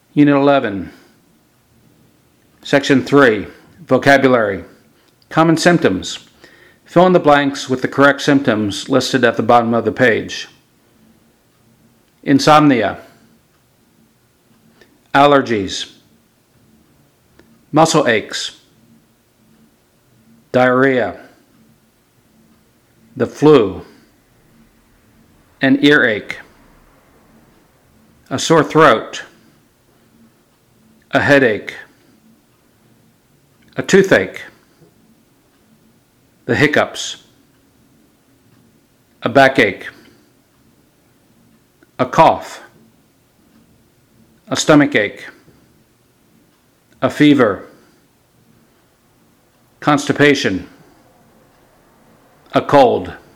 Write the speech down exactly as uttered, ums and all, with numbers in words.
Unit eleven, Section three, Vocabulary. Common symptoms. Fill in the blanks with the correct symptoms listed at the bottom of the page. Insomnia. Allergies. Muscle aches. Diarrhea. The flu. An earache. A sore throat. A headache. A toothache. The hiccups. A backache. A cough. A stomachache. A fever. Constipation. A cold.